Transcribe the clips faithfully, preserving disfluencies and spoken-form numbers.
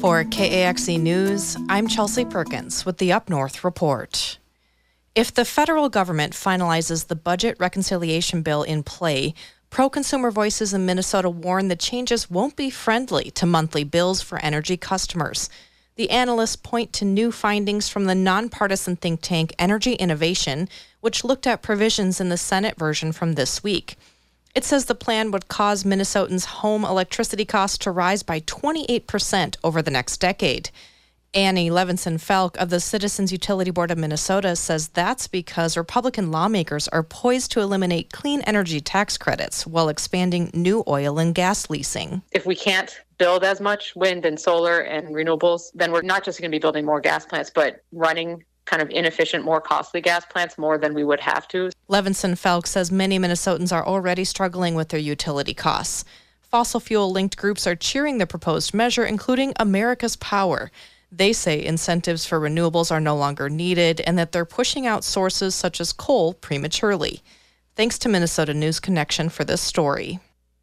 For K A X E News, I'm Chelsea Perkins with the Up North Report. If the federal government finalizes the budget reconciliation bill in play, pro-consumer voices in Minnesota warn the changes won't be friendly to monthly bills for energy customers. The analysts point to new findings from the nonpartisan think tank Energy Innovation, which looked at provisions in the Senate version from this week. It says the plan would cause Minnesotans' home electricity costs to rise by twenty-eight percent over the next decade. Annie Levinson-Falk of the Citizens Utility Board of Minnesota says that's because Republican lawmakers are poised to eliminate clean energy tax credits while expanding new oil and gas leasing. If we can't build as much wind and solar and renewables, then we're not just going to be building more gas plants, but running kind of inefficient, more costly gas plants more than we would have to. Levinson-Falk says many Minnesotans are already struggling with their utility costs. Fossil fuel-linked groups are cheering the proposed measure, including America's Power. They say incentives for renewables are no longer needed and that they're pushing out sources such as coal prematurely. Thanks to Minnesota News Connection for this story.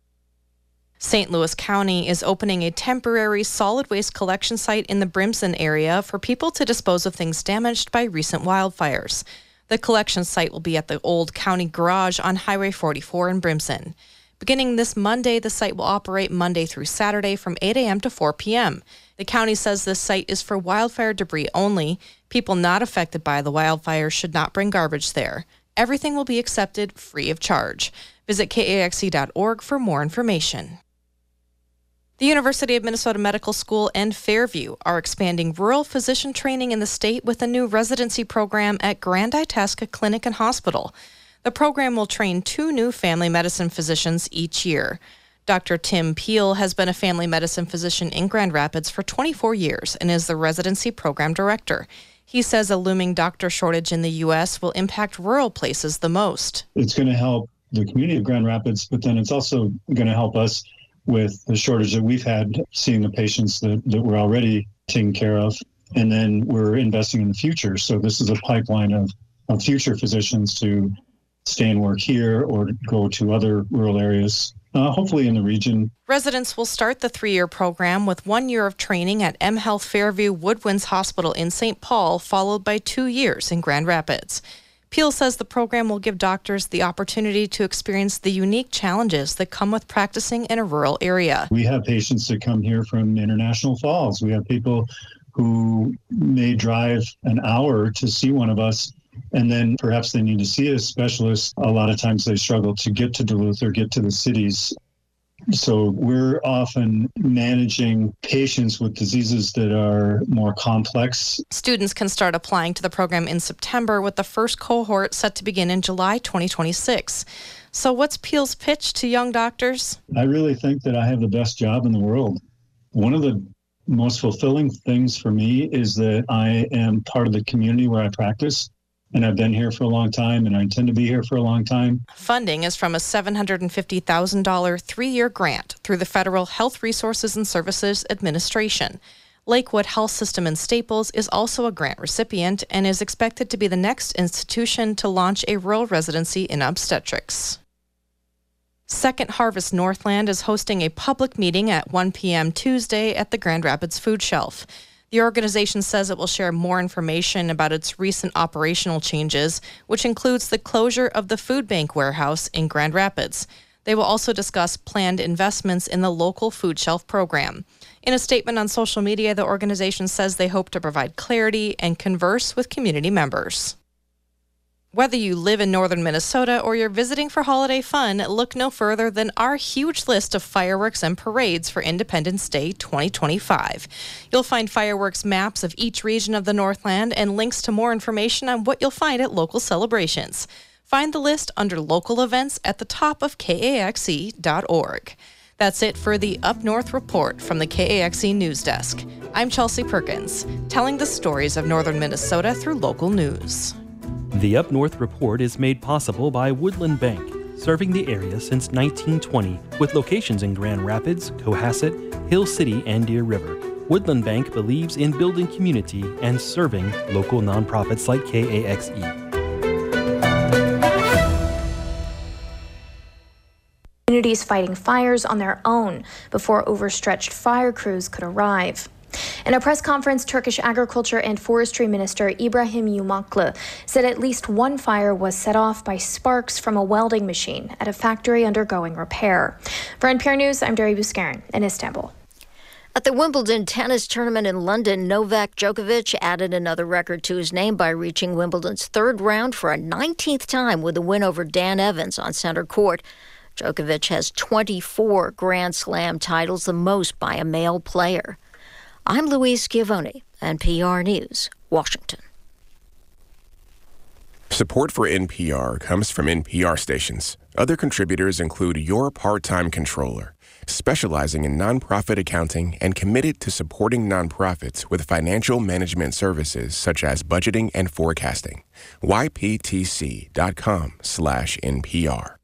Saint Louis County is opening a temporary solid waste collection site in the Brimson area for people to dispose of things damaged by recent wildfires. The collection site will be at the old county garage on Highway forty-four in Brimson. Beginning this Monday, the site will operate Monday through Saturday from eight a.m. to four p.m. The county says this site is for wildfire debris only. People not affected by the wildfire should not bring garbage there. Everything will be accepted free of charge. Visit K A X E dot org for more information. The University of Minnesota Medical School and Fairview are expanding rural physician training in the state with a new residency program at Grand Itasca Clinic and Hospital. The program will train two new family medicine physicians each year. Doctor Tim Peel has been a family medicine physician in Grand Rapids for twenty-four years and is the residency program director. He says a looming doctor shortage in the U S will impact rural places the most. It's going to help the community of Grand Rapids, but then it's also going to help us with the shortage that we've had seeing the patients that, that we're already taking care of. And then we're investing in the future. So this is a pipeline of, of future physicians to stay and work here or go to other rural areas, uh, hopefully in the region. Residents will start the three-year program with one year of training at M Health Fairview Woodwinds Hospital in Saint Paul, followed by two years in Grand Rapids. Peel says the program will give doctors the opportunity to experience the unique challenges that come with practicing in a rural area. We have patients that come here from International Falls. We have people who may drive an hour to see one of us, and then perhaps they need to see a specialist. A lot of times they struggle to get to Duluth or get to the cities. So we're often managing patients with diseases that are more complex. Students can start applying to the program in September, with the first cohort set to begin in July twenty twenty-six. So what's Peel's pitch to young doctors? I really think that I have the best job in the world. One of the most fulfilling things for me is that I am part of the community where I practice. And I've been here for a long time, and I intend to be here for a long time. Funding is from a seven hundred fifty thousand dollars three-year grant through the Federal Health Resources and Services Administration. Lakewood Health System in Staples is also a grant recipient and is expected to be the next institution to launch a rural residency in obstetrics. Second Harvest Northland is hosting a public meeting at one p.m. Tuesday at the Grand Rapids Food Shelf. The organization says it will share more information about its recent operational changes, which includes the closure of the food bank warehouse in Grand Rapids. They will also discuss planned investments in the local food shelf program. In a statement on social media, the organization says they hope to provide clarity and converse with community members. Whether you live in northern Minnesota or you're visiting for holiday fun, look no further than our huge list of fireworks and parades for Independence Day twenty twenty-five. You'll find fireworks maps of each region of the Northland and links to more information on what you'll find at local celebrations. Find the list under local events at the top of K A X E dot org. That's it for the Up North Report from the K A X E News Desk. I'm Chelsea Perkins, telling the stories of northern Minnesota through local news. The Up North Report is made possible by Woodland Bank, serving the area since nineteen twenty, with locations in Grand Rapids, Cohasset, Hill City, and Deer River. Woodland Bank believes in building community and serving local nonprofits like K A X E. Communities fighting fires on their own before overstretched fire crews could arrive. In a press conference, Turkish Agriculture and Forestry Minister Ibrahim Yumaklı said at least one fire was set off by sparks from a welding machine at a factory undergoing repair. For N P R News, I'm Dari Buskarin in Istanbul. At the Wimbledon tennis tournament in London, Novak Djokovic added another record to his name by reaching Wimbledon's third round for a nineteenth time with a win over Dan Evans on center court. Djokovic has twenty-four Grand Slam titles, the most by a male player. I'm Louise Schiavone, N P R News, Washington. Support for N P R comes from N P R stations. Other contributors include Your Part-Time Controller, specializing in nonprofit accounting and committed to supporting nonprofits with financial management services such as budgeting and forecasting. Y P T C dot com slash N P R.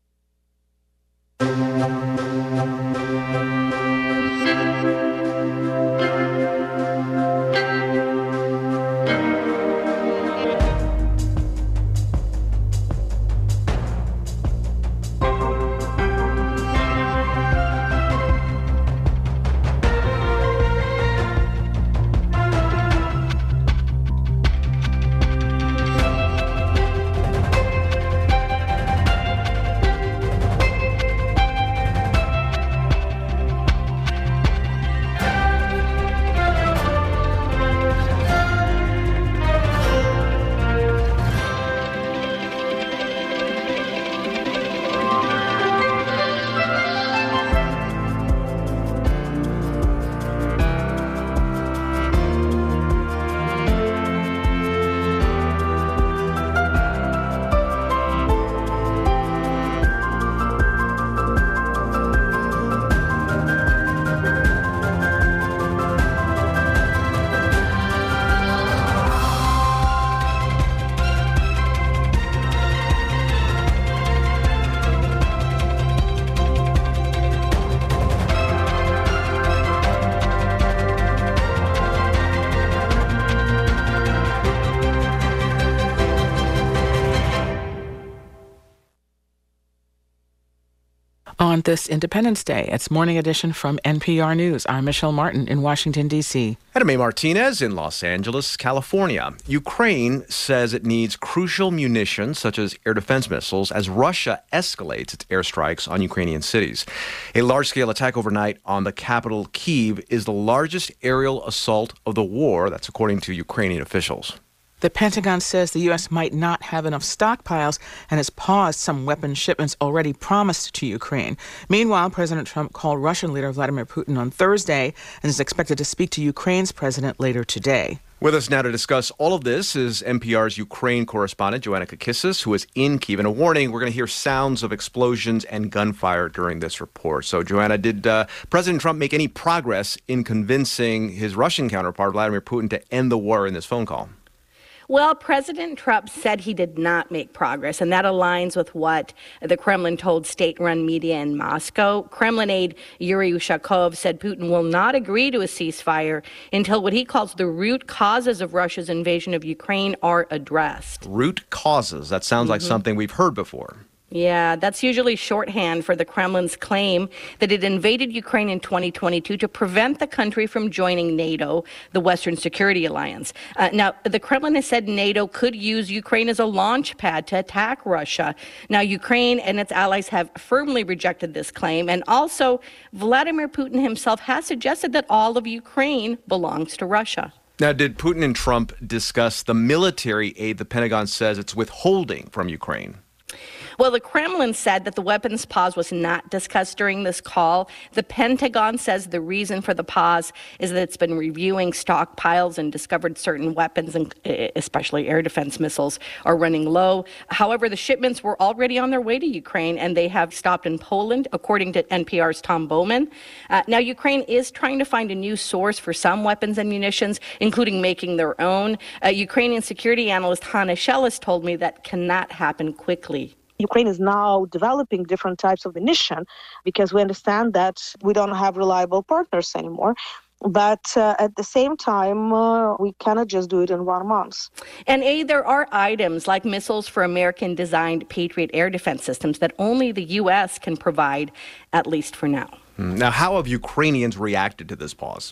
On this Independence Day, it's Morning Edition from N P R News. I'm Michelle Martin in Washington, D C. And I'm May Martinez in Los Angeles, California. Ukraine says it needs crucial munitions, such as air defense missiles, as Russia escalates its airstrikes on Ukrainian cities. A large-scale attack overnight on the capital, Kyiv, is the largest aerial assault of the war. That's according to Ukrainian officials. The Pentagon says the U S might not have enough stockpiles and has paused some weapon shipments already promised to Ukraine. Meanwhile, President Trump called Russian leader Vladimir Putin on Thursday and is expected to speak to Ukraine's president later today. With us now to discuss all of this is N P R's Ukraine correspondent Joanna Kakissis, who is in Kyiv. And a warning, we're going to hear sounds of explosions and gunfire during this report. So, Joanna, did uh, President Trump make any progress in convincing his Russian counterpart, Vladimir Putin, to end the war in this phone call? Well, President Trump said he did not make progress, and that aligns with what the Kremlin told state-run media in Moscow. Kremlin aide Yuri Ushakov said Putin will not agree to a ceasefire until what he calls the root causes of Russia's invasion of Ukraine are addressed. Root causes. That sounds mm-hmm. like something we've heard before. Yeah, that's usually shorthand for the Kremlin's claim that it invaded Ukraine in twenty twenty-two to prevent the country from joining NATO, the Western Security Alliance. Uh, now, the Kremlin has said NATO could use Ukraine as a launch pad to attack Russia. Now, Ukraine and its allies have firmly rejected this claim. And also, Vladimir Putin himself has suggested that all of Ukraine belongs to Russia. Now, did Putin and Trump discuss the military aid the Pentagon says it's withholding from Ukraine? Well, the Kremlin said that the weapons pause was not discussed during this call. The Pentagon says the reason for the pause is that it's been reviewing stockpiles and discovered certain weapons, and especially air defense missiles, are running low. However, the shipments were already on their way to Ukraine, and they have stopped in Poland, according to N P R's Tom Bowman. Uh, now, Ukraine is trying to find a new source for some weapons and munitions, including making their own. Uh, Ukrainian security analyst Hanna Sheles told me that cannot happen quickly. Ukraine is now developing different types of munition because we understand that we don't have reliable partners anymore. But uh, at the same time, uh, we cannot just do it in one month. And A, there are items like missiles for American-designed Patriot air defense systems that only the U S can provide, at least for now. Now, how have Ukrainians reacted to this pause?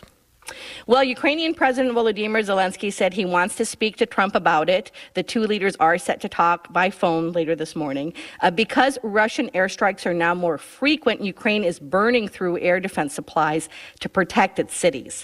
Well, Ukrainian President Volodymyr Zelensky said he wants to speak to Trump about it. The two leaders are set to talk by phone later this morning. Uh, because Russian airstrikes are now more frequent, Ukraine is burning through air defense supplies to protect its cities.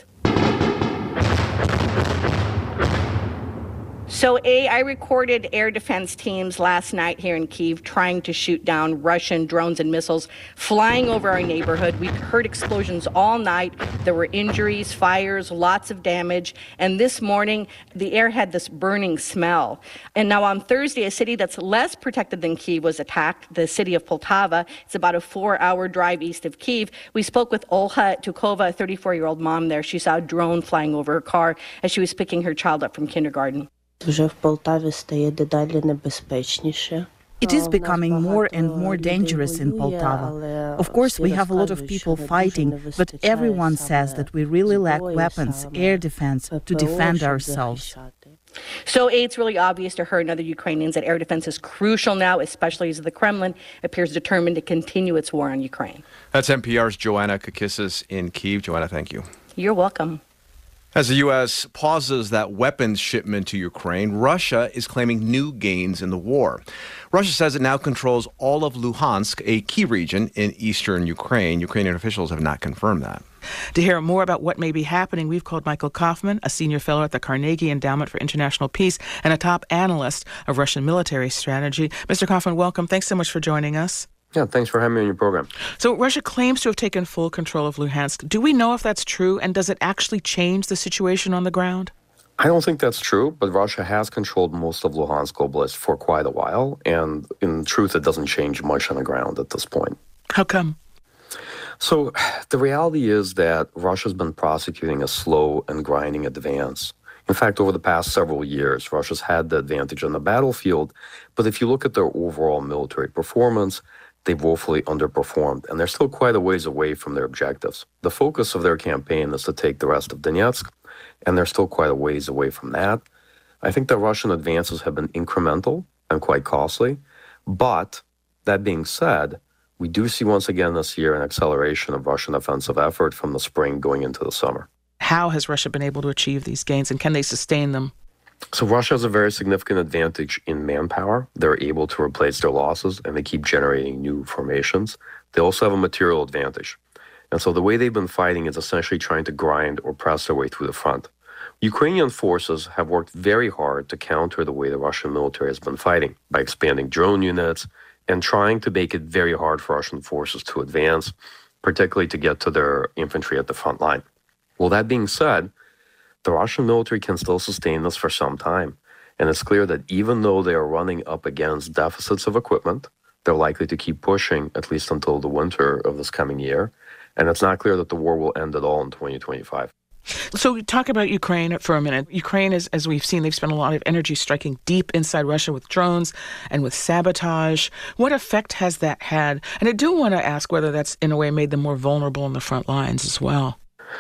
So, A, I recorded air defense teams last night here in Kyiv trying to shoot down Russian drones and missiles flying over our neighborhood. We heard explosions all night. There were injuries, fires, lots of damage. And this morning, the air had this burning smell. And now on Thursday, a city that's less protected than Kyiv was attacked, the city of Poltava. It's about a four-hour drive east of Kyiv. We spoke with Olha Tukova, a thirty-four-year-old mom there. She saw a drone flying over her car as she was picking her child up from kindergarten. Вже в Полтаві стає дедалі небезпечніше. It is becoming more and more dangerous in Poltava. Of course, we have a lot of people fighting, but everyone says that we really lack weapons, air defense, to defend ourselves. So it's really obvious to her and other Ukrainians that air defense is crucial now, especially as the Kremlin appears determined to continue its war on Ukraine. That's N P R's Joanna Kakissis in Kyiv. Joanna, thank you. You're welcome. As the U S pauses that weapons shipment to Ukraine, Russia is claiming new gains in the war. Russia says it now controls all of Luhansk, a key region in eastern Ukraine. Ukrainian officials have not confirmed that. To hear more about what may be happening, we've called Michael Kaufman, a senior fellow at the Carnegie Endowment for International Peace and a top analyst of Russian military strategy. Mister Kaufman, welcome. Thanks so much for joining us. Yeah, thanks for having me on your program. So Russia claims to have taken full control of Luhansk. Do we know if that's true, and does it actually change the situation on the ground? I don't think that's true, but Russia has controlled most of Luhansk Oblast for quite a while, and in truth, it doesn't change much on the ground at this point. How come? So the reality is that Russia's been prosecuting a slow and grinding advance. In fact, over the past several years, Russia's had the advantage on the battlefield, but if you look at their overall military performance, they've woefully underperformed, and they're still quite a ways away from their objectives. The focus of their campaign is to take the rest of Donetsk, and they're still quite a ways away from that. I think the Russian advances have been incremental and quite costly, but that being said, we do see once again this year an acceleration of Russian offensive effort from the spring going into the summer. How has Russia been able to achieve these gains, and can they sustain them? So Russia has a very significant advantage in manpower. They're able to replace their losses, and they keep generating new formations. They also have a material advantage. And so the way they've been fighting is essentially trying to grind or press their way through the front. Ukrainian forces have worked very hard to counter the way the Russian military has been fighting by expanding drone units and trying to make it very hard for Russian forces to advance, particularly to get to their infantry at the front line. Well, that being said, the Russian military can still sustain this for some time. And it's clear that even though they are running up against deficits of equipment, they're likely to keep pushing at least until the winter of this coming year. And it's not clear that the war will end at all in twenty twenty-five. So talk about Ukraine for a minute. Ukraine, is, as we've seen, they've spent a lot of energy striking deep inside Russia with drones and with sabotage. What effect has that had? And I do want to ask whether that's in a way made them more vulnerable on the front lines as well.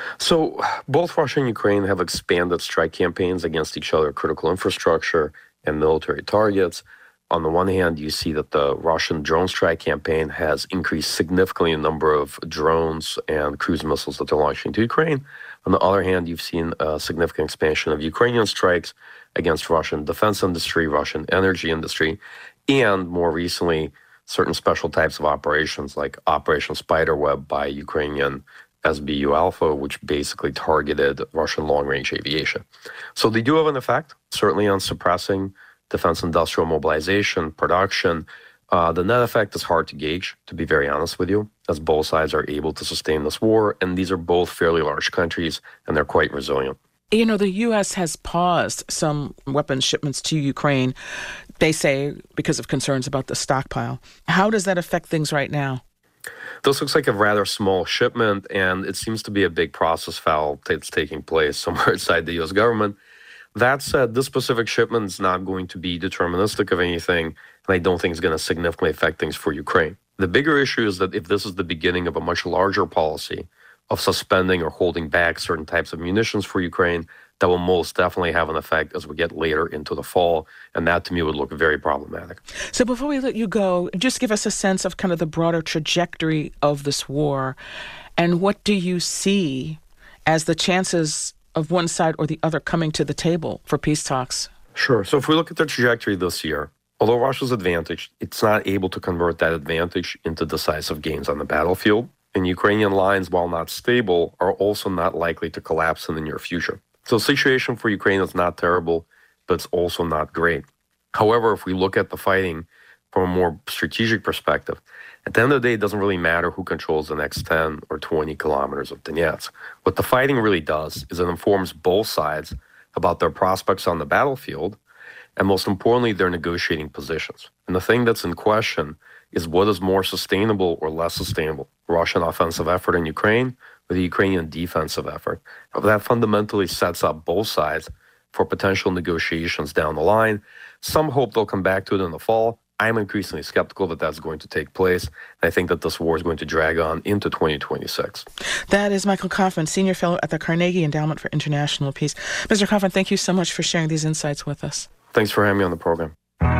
So both Russia and Ukraine have expanded strike campaigns against each other, critical infrastructure and military targets. On the one hand, you see that the Russian drone strike campaign has increased significantly in number of drones and cruise missiles that they're launching to Ukraine. On the other hand, you've seen a significant expansion of Ukrainian strikes against Russian defense industry, Russian energy industry, and more recently, certain special types of operations like Operation Spiderweb by Ukrainian S B U Alpha, which basically targeted Russian long-range aviation. So they do have an effect, certainly on suppressing defense industrial mobilization, production. Uh, the net effect is hard to gauge, to be very honest with you, as both sides are able to sustain this war, and these are both fairly large countries, and they're quite resilient. You know, the U S has paused some weapons shipments to Ukraine, they say, because of concerns about the stockpile. How does that affect things right now? This looks like a rather small shipment, and it seems to be a big process foul that's taking place somewhere inside the U S government. That said, this specific shipment is not going to be deterministic of anything, and I don't think it's going to significantly affect things for Ukraine. The bigger issue is that if this is the beginning of a much larger policy of suspending or holding back certain types of munitions for Ukraine, that will most definitely have an effect as we get later into the fall, and that to me would look very problematic. So before we let you go, just give us a sense of kind of the broader trajectory of this war, and what do you see as the chances of one side or the other coming to the table for peace talks? Sure. So if we look at the trajectory this year, although Russia's advantaged, it's not able to convert that advantage into decisive gains on the battlefield. And Ukrainian lines, while not stable, are also not likely to collapse in the near future. So the situation for Ukraine is not terrible, but it's also not great. However, if we look at the fighting from a more strategic perspective, at the end of the day, it doesn't really matter who controls the next ten or twenty kilometers of Donetsk. What the fighting really does is it informs both sides about their prospects on the battlefield, and most importantly, their negotiating positions. And the thing that's in question is what is more sustainable or less sustainable, Russian offensive effort in Ukraine or the Ukrainian defensive effort. That fundamentally sets up both sides for potential negotiations down the line. Some hope they'll come back to it in the fall. I'm increasingly skeptical that that's going to take place. I think that this war is going to drag on into twenty twenty-six. That is Michael Kaufman, Senior Fellow at the Carnegie Endowment for International Peace. Mister Kaufman, thank you so much for sharing these insights with us. Thanks for having me on the program.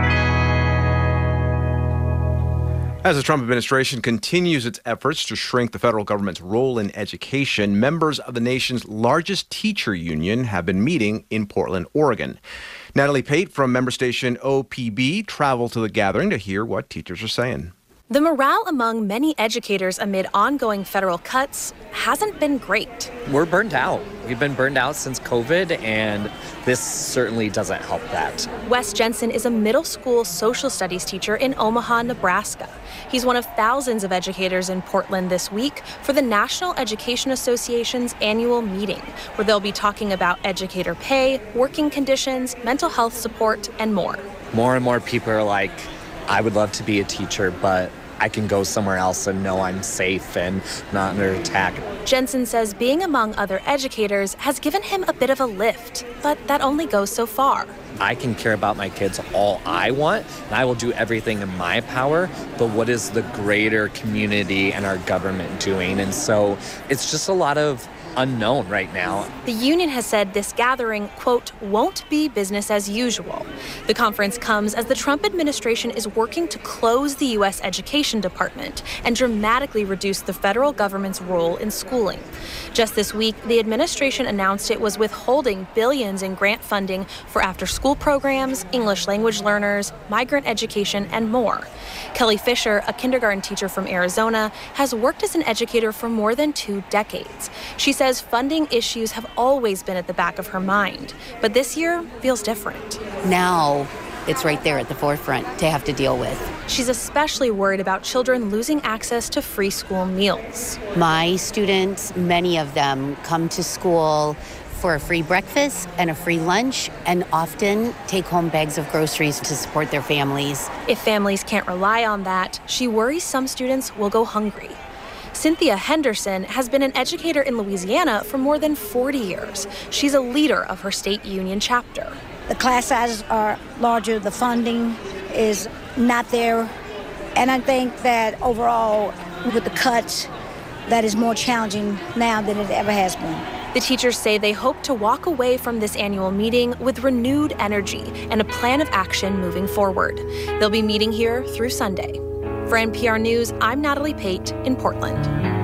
As the Trump administration continues its efforts to shrink the federal government's role in education, members of the nation's largest teacher union have been meeting in Portland, Oregon. Natalie Pate from member station O P B traveled to the gathering to hear what teachers are saying. The morale among many educators amid ongoing federal cuts hasn't been great. We're burned out. We've been burned out since COVID, and this certainly doesn't help that. Wes Jensen is a middle school social studies teacher in Omaha, Nebraska. He's one of thousands of educators in Portland this week for the National Education Association's annual meeting, where they'll be talking about educator pay, working conditions, mental health support, and more. More and more people are like, I would love to be a teacher, but I can go somewhere else and know I'm safe and not under attack. Jensen says being among other educators has given him a bit of a lift, but that only goes so far. I can care about my kids all I want, and I will do everything in my power, but what is the greater community and our government doing? And so it's just a lot of unknown right now. The union has said this gathering, quote, won't be business as usual. The conference comes as the Trump administration is working to close the U S Education Department and dramatically reduce the federal government's role in schooling. Just this week, the administration announced it was withholding billions in grant funding for after-school programs, English language learners, migrant education, and more. Kelly Fisher, a kindergarten teacher from Arizona, has worked as an educator for more than two decades. She says funding issues have always been at the back of her mind, but this year feels different. Now it's right there at the forefront to have to deal with. She's especially worried about children losing access to free school meals. My students, many of them, come to school for a free breakfast and a free lunch, and often take home bags of groceries to support their families. If families can't rely on that, she worries some students will go hungry. Cynthia Henderson has been an educator in Louisiana for more than forty years. She's a leader of her state union chapter. The class sizes are larger, the funding is not there, and I think that overall, with the cuts, that is more challenging now than it ever has been. The teachers say they hope to walk away from this annual meeting with renewed energy and a plan of action moving forward. They'll be meeting here through Sunday. For N P R News, I'm Natalie Pate in Portland.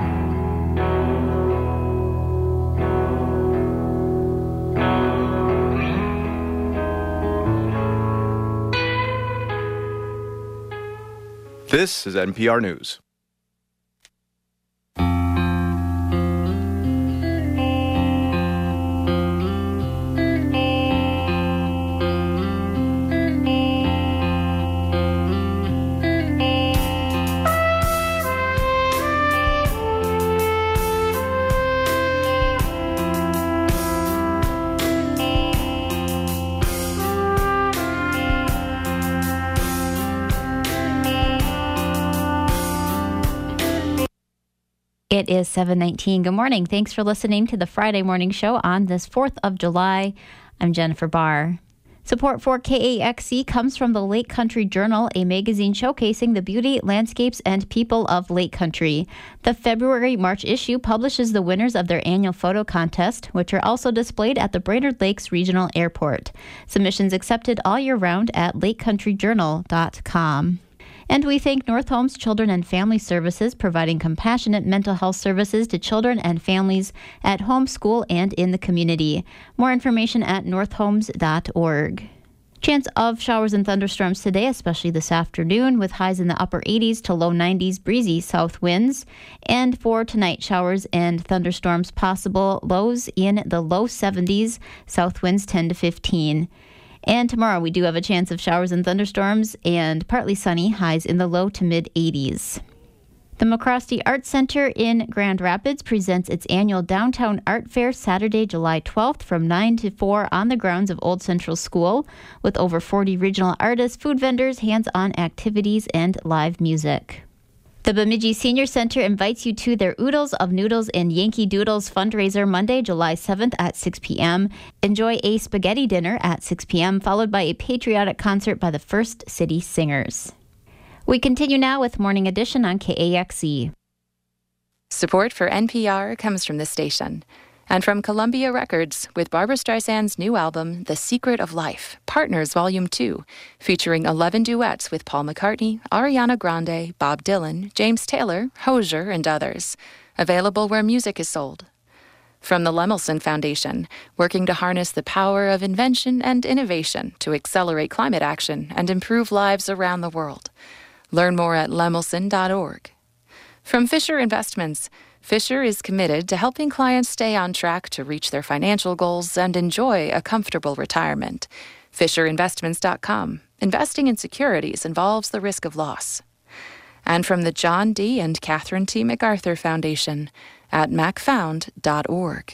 This is N P R News. It is seven nineteen. Good morning. Thanks for listening to the Friday Morning Show on this fourth of July. I'm Jennifer Barr. Support for K A X C comes from the Lake Country Journal, a magazine showcasing the beauty, landscapes, and people of Lake Country. The February-March issue publishes the winners of their annual photo contest, which are also displayed at the Brainerd Lakes Regional Airport. Submissions accepted all year round at lake country journal dot com. And we thank North Homes Children and Family Services, providing compassionate mental health services to children and families at home, school, and in the community. More information at north homes dot org. Chance of showers and thunderstorms today, especially this afternoon, with highs in the upper eighties to low nineties, breezy south winds. And for tonight, showers and thunderstorms possible, lows in the low seventies, south winds ten to fifteen. And tomorrow, we do have a chance of showers and thunderstorms and partly sunny, highs in the low to mid eighties. The McCroskey Arts Center in Grand Rapids presents its annual Downtown Art Fair Saturday, July twelfth from nine to four on the grounds of Old Central School, with over forty regional artists, food vendors, hands-on activities, and live music. The Bemidji Senior Center invites you to their Oodles of Noodles and Yankee Doodles fundraiser Monday, July seventh at six p.m. Enjoy a spaghetti dinner at six p.m., followed by a patriotic concert by the First City Singers. We continue now with Morning Edition on K A X E. Support for N P R comes from this station and from Columbia Records with Barbra Streisand's new album, The Secret of Life, Partners Volume two, featuring eleven duets with Paul McCartney, Ariana Grande, Bob Dylan, James Taylor, Hozier, and others. Available where music is sold. From the Lemelson Foundation, working to harness the power of invention and innovation to accelerate climate action and improve lives around the world. Learn more at lemelson dot org. From Fisher Investments, Fisher is committed to helping clients stay on track to reach their financial goals and enjoy a comfortable retirement. fisher investments dot com. Investing in securities involves the risk of loss. And from the John D. and Catherine T. MacArthur Foundation at mac found dot org.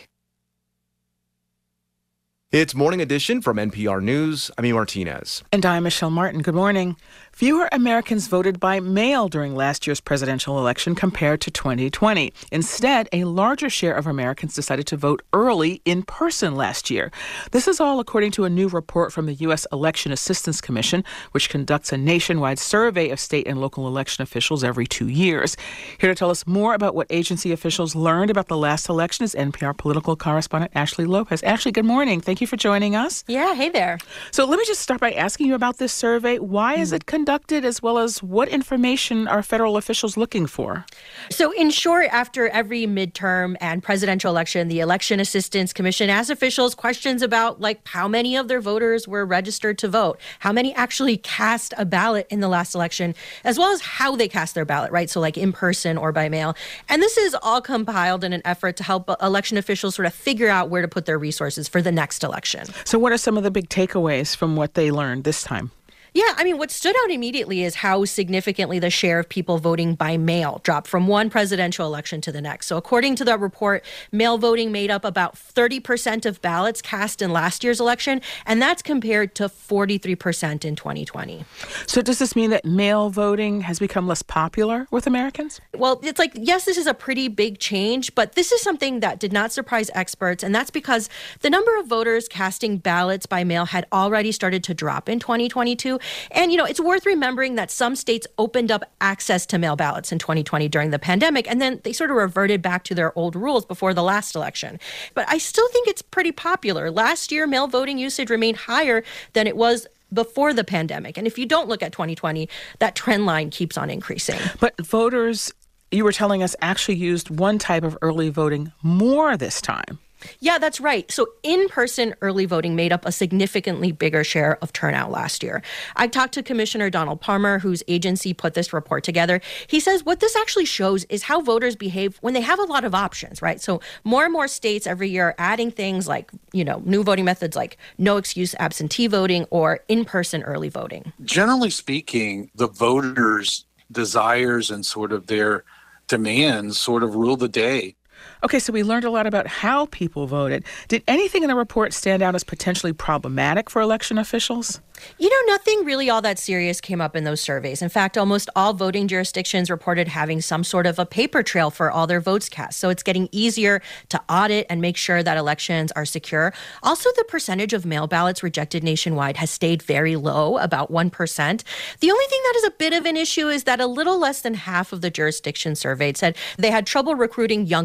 It's Morning Edition from N P R News. I'm E. Martinez. And I'm Michelle Martin. Good morning. Fewer Americans voted by mail during last year's presidential election compared to twenty twenty. Instead, a larger share of Americans decided to vote early in person last year. This is all according to a new report from the U S Election Assistance Commission, which conducts a nationwide survey of state and local election officials every two years. Here to tell us more about what agency officials learned about the last election is N P R political correspondent Ashley Lopez. Ashley, good morning. Thank you for joining us. Yeah, hey there. So let me just start by asking you about this survey. Why is it conducted? Conducted, as well as what information are federal officials looking for? So in short, after every midterm and presidential election, the Election Assistance Commission asks officials questions about like how many of their voters were registered to vote, how many actually cast a ballot in the last election, as well as how they cast their ballot, right? So like in person or by mail. And this is all compiled in an effort to help election officials sort of figure out where to put their resources for the next election. So what are some of the big takeaways from what they learned this time? Yeah, I mean, what stood out immediately is how significantly the share of people voting by mail dropped from one presidential election to the next. So according to the report, mail voting made up about thirty percent of ballots cast in last year's election, and that's compared to forty-three percent in twenty twenty. So does this mean that mail voting has become less popular with Americans? Well, it's like, yes, this is a pretty big change, but this is something that did not surprise experts, and that's because the number of voters casting ballots by mail had already started to drop in twenty twenty-two. And, you know, it's worth remembering that some states opened up access to mail ballots in twenty twenty during the pandemic, and then they sort of reverted back to their old rules before the last election. But I still think it's pretty popular. Last year, mail voting usage remained higher than it was before the pandemic. And if you don't look at twenty twenty, that trend line keeps on increasing. But voters, you were telling us, actually used one type of early voting more this time. Yeah, that's right. So in-person early voting made up a significantly bigger share of turnout last year. I talked to Commissioner Donald Palmer, whose agency put this report together. He says what this actually shows is how voters behave when they have a lot of options, right? So more and more states every year are adding things like, you know, new voting methods like no excuse absentee voting or in-person early voting. Generally speaking, the voters' desires and sort of their demands sort of rule the day. Okay, so we learned a lot about how people voted. Did anything in the report stand out as potentially problematic for election officials? You know, nothing really all that serious came up in those surveys. In fact, almost all voting jurisdictions reported having some sort of a paper trail for all their votes cast. So it's getting easier to audit and make sure that elections are secure. Also, the percentage of mail ballots rejected nationwide has stayed very low, about one percent. The only thing that is a bit of an issue is that a little less than half of the jurisdictions surveyed said they had trouble recruiting younger people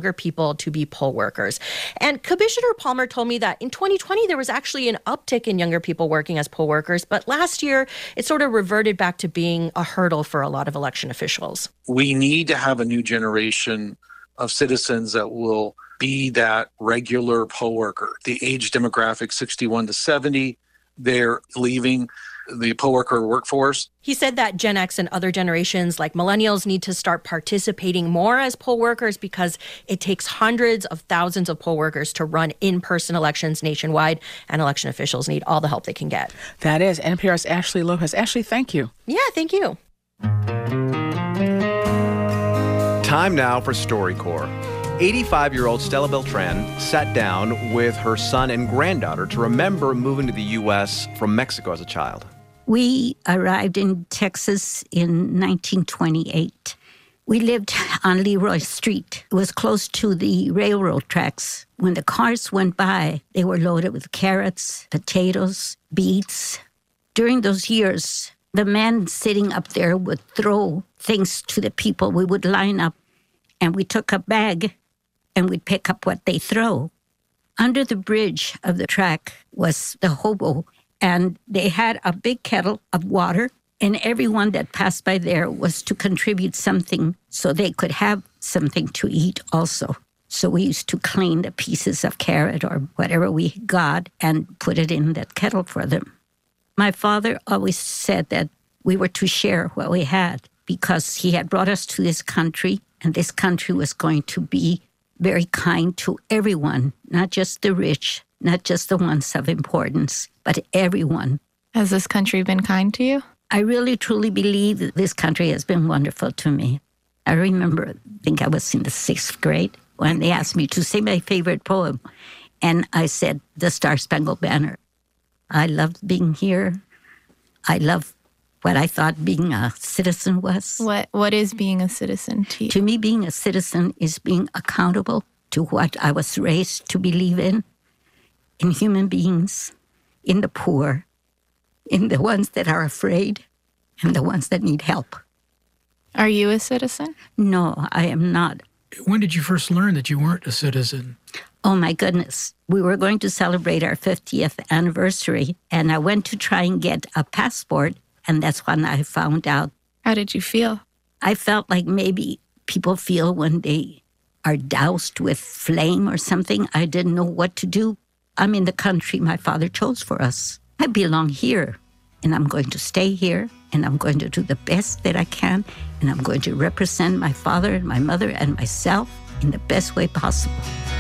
people to be poll workers. And Commissioner Palmer told me that in twenty twenty, there was actually an uptick in younger people working as poll workers. But last year, it sort of reverted back to being a hurdle for a lot of election officials. We need to have a new generation of citizens that will be that regular poll worker. The age demographic, sixty-one to seventy, they're leaving the poll worker workforce. He said that Gen X and other generations like millennials need to start participating more as poll workers because it takes hundreds of thousands of poll workers to run in-person elections nationwide, and election officials need all the help they can get. That is N P R's Ashley Lopez. Ashley, thank you. Yeah, thank you. Time now for StoryCorps. eighty-five-year-old Stella Beltran sat down with her son and granddaughter to remember moving to the U S from Mexico as a child. We arrived in Texas in nineteen twenty-eight. We lived on Leroy Street. It was close to the railroad tracks. When the cars went by, they were loaded with carrots, potatoes, beets. During those years, the man sitting up there would throw things to the people. We would line up, and we took a bag, and we'd pick up what they throw. Under the bridge of the track was the hobo, and they had a big kettle of water, and everyone that passed by there was to contribute something so they could have something to eat also. So we used to clean the pieces of carrot or whatever we got and put it in that kettle for them. My father always said that we were to share what we had because he had brought us to this country, and this country was going to be very kind to everyone, not just the rich, not just the ones of importance, but everyone. Has this country been kind to you? I really, truly believe that this country has been wonderful to me. I remember, I think I was in the sixth grade, when they asked me to say my favorite poem, and I said, The Star-Spangled Banner. I loved being here. I love what I thought being a citizen was. What What is being a citizen to you? To me, being a citizen is being accountable to what I was raised to believe in, in human beings, in the poor, in the ones that are afraid, and the ones that need help. Are you a citizen? No, I am not. When did you first learn that you weren't a citizen? Oh, my goodness. We were going to celebrate our fiftieth anniversary, and I went to try and get a passport, and that's when I found out. How did you feel? I felt like maybe people feel when they are doused with flame or something. I didn't know what to do. I'm in the country my father chose for us. I belong here, and I'm going to stay here, and I'm going to do the best that I can, and I'm going to represent my father and my mother and myself in the best way possible.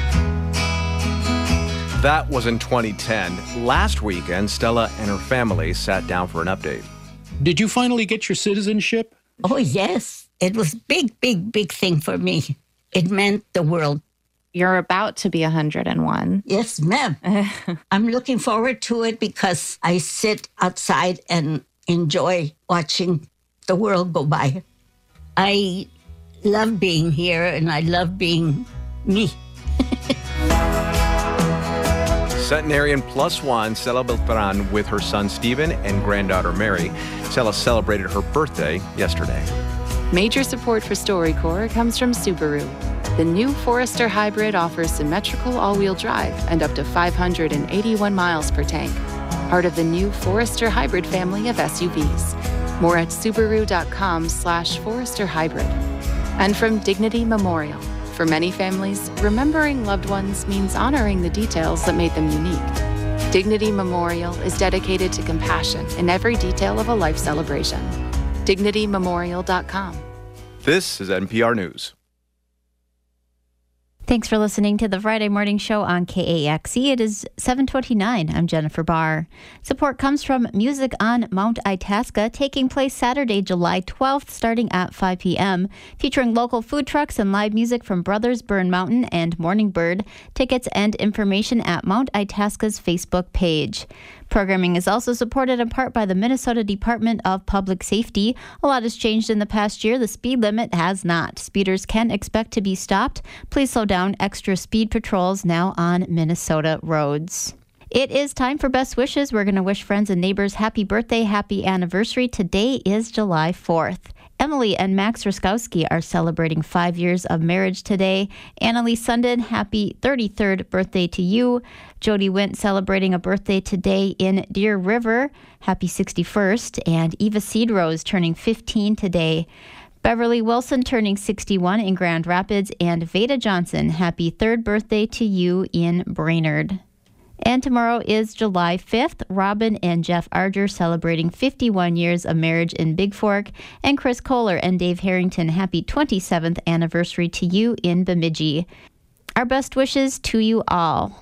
That was in twenty ten. Last weekend, Stella and her family sat down for an update. Did you finally get your citizenship? Oh, yes. It was big, big, big thing for me. It meant the world. You're about to be one hundred and one. Yes, ma'am. I'm looking forward to it because I sit outside and enjoy watching the world go by. I love being here, and I love being me. Centenarian plus one, Stella Beltran, with her son Stephen and granddaughter Mary. Stella celebrated her birthday yesterday. Major support for StoryCorps comes from Subaru. The new Forester Hybrid offers symmetrical all-wheel drive and up to five hundred eighty-one miles per tank. Part of the new Forester Hybrid family of S U Vs. More at Subaru.com slash Forester Hybrid. And from Dignity Memorial. For many families, remembering loved ones means honoring the details that made them unique. Dignity Memorial is dedicated to compassion in every detail of a life celebration. Dignity Memorial dot com. This is N P R News. Thanks for listening to the Friday Morning Show on K A X E. It is seven twenty-nine. I'm Jennifer Barr. Support comes from Music on Mount Itasca, taking place Saturday, July twelfth, starting at five p.m., featuring local food trucks and live music from Brothers Burn Mountain and Morning Bird. Tickets and information at Mount Itasca's Facebook page. Programming is also supported in part by the Minnesota Department of Public Safety. A lot has changed in the past year. The speed limit has not. Speeders can expect to be stopped. Please slow down. Extra speed patrols now on Minnesota roads. It is time for best wishes. We're going to wish friends and neighbors happy birthday, happy anniversary. Today is July fourth. Emily and Max Ruskowski are celebrating five years of marriage today. Annalise Sundin, happy thirty-third birthday to you. Jody Wint celebrating a birthday today in Deer River. Happy sixty-first. And Eva Seedrose turning fifteen today. Beverly Wilson turning sixty-one in Grand Rapids. And Veda Johnson, happy third birthday to you in Brainerd. And tomorrow is July fifth. Robin and Jeff Arger celebrating fifty-one years of marriage in Big Fork. And Chris Kohler and Dave Harrington, happy twenty-seventh anniversary to you in Bemidji. Our best wishes to you all.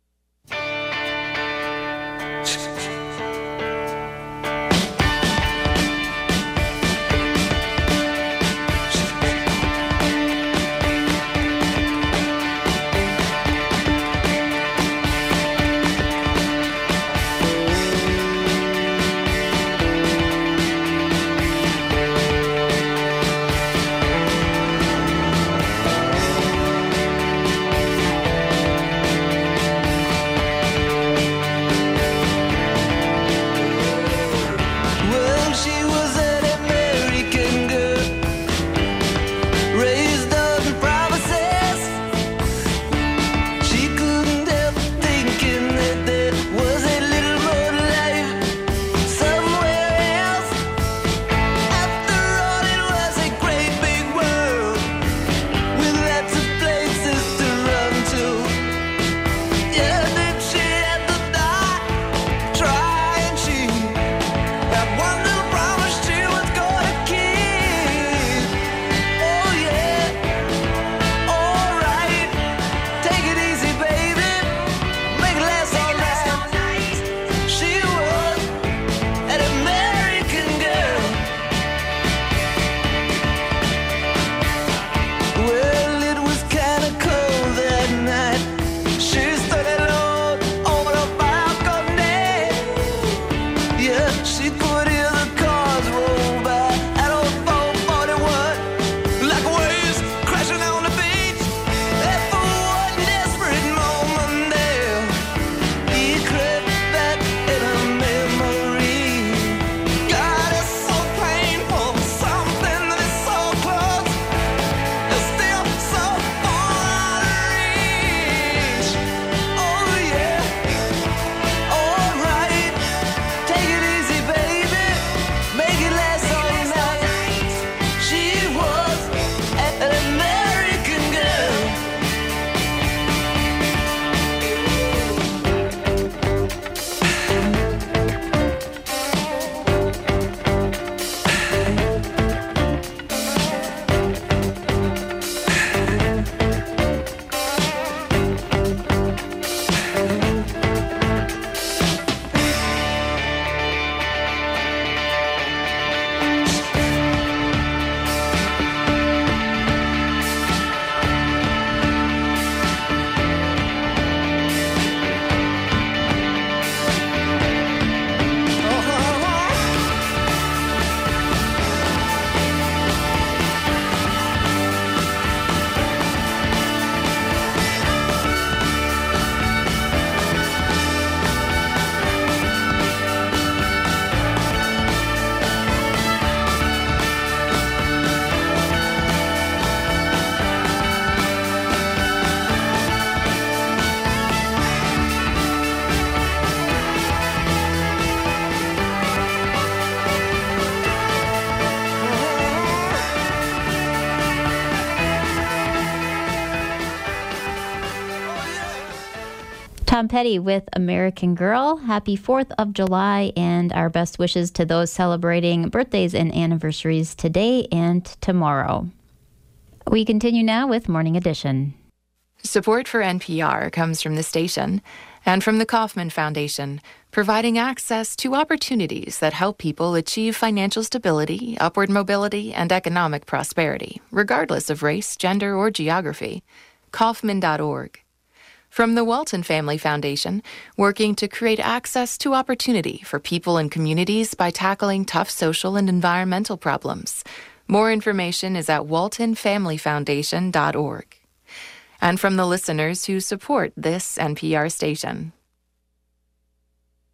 Tom Petty with American Girl. Happy fourth of July, and our best wishes to those celebrating birthdays and anniversaries today and tomorrow. We continue now with Morning Edition. Support for N P R comes from the station and from the Kauffman Foundation, providing access to opportunities that help people achieve financial stability, upward mobility, and economic prosperity, regardless of race, gender, or geography. Kauffman dot org. From the Walton Family Foundation, working to create access to opportunity for people and communities by tackling tough social and environmental problems. More information is at walton family foundation dot org. And from the listeners who support this N P R station.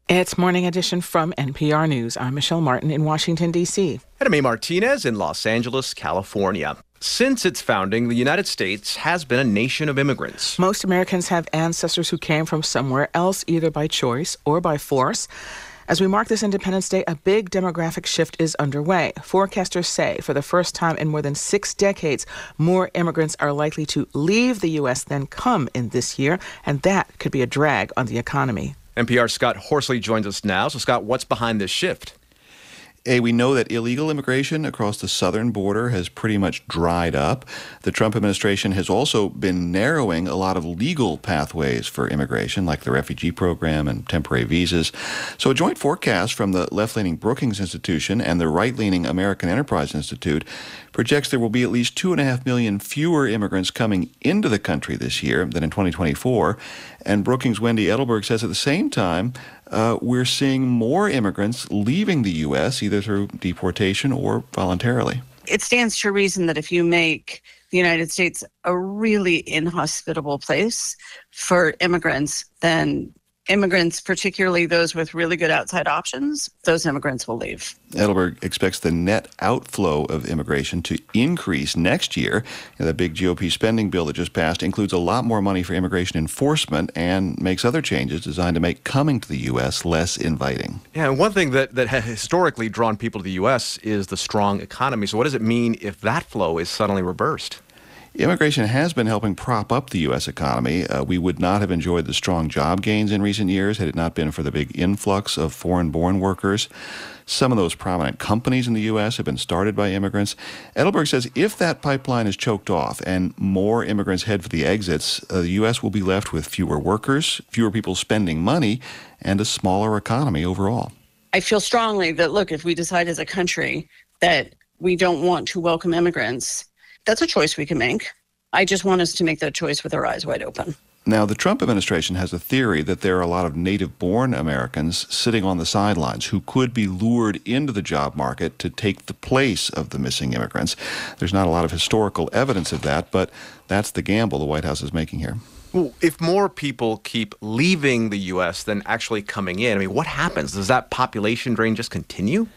It's Morning Edition from N P R News. I'm Michelle Martin in Washington, D C. And I'm Martinez in Los Angeles, California. Since its founding, the United States has been a nation of immigrants. Most Americans have ancestors who came from somewhere else, either by choice or by force. As we mark this Independence Day, a big demographic shift is underway. Forecasters say for the first time in more than six decades, more immigrants are likely to leave the U S than come in this year, and that could be a drag on the economy. N P R's Scott Horsley joins us now. So, Scott, what's behind this shift? Hey, we know that illegal immigration across the southern border has pretty much dried up. The Trump administration has also been narrowing a lot of legal pathways for immigration, like the refugee program and temporary visas. So a joint forecast from the left-leaning Brookings Institution and the right-leaning American Enterprise Institute projects there will be at least two and a half million fewer immigrants coming into the country this year than in twenty twenty-four. And Brookings' Wendy Edelberg says at the same time, uh, we're seeing more immigrants leaving the U S, either through deportation or voluntarily. It stands to reason that if you make the United States a really inhospitable place for immigrants, then immigrants, particularly those with really good outside options, those immigrants will leave. Edelberg expects the net outflow of immigration to increase next year. You know, the big G O P spending bill that just passed includes a lot more money for immigration enforcement and makes other changes designed to make coming to the U S less inviting. Yeah, and one thing that, that has historically drawn people to the U S is the strong economy. So what does it mean if that flow is suddenly reversed? Immigration has been helping prop up the U S economy. Uh, we would not have enjoyed the strong job gains in recent years had it not been for the big influx of foreign-born workers. Some of those prominent companies in the U S have been started by immigrants. Edelberg says if that pipeline is choked off and more immigrants head for the exits, uh, the U S will be left with fewer workers, fewer people spending money, and a smaller economy overall. I feel strongly that, look, if we decide as a country that we don't want to welcome immigrants, that's a choice we can make. I just want us to make that choice with our eyes wide open. Now, the Trump administration has a theory that there are a lot of native-born Americans sitting on the sidelines who could be lured into the job market to take the place of the missing immigrants. There's not a lot of historical evidence of that, but that's the gamble the White House is making here. Well, if more people keep leaving the U S than actually coming in, I mean, what happens? Does that population drain just continue?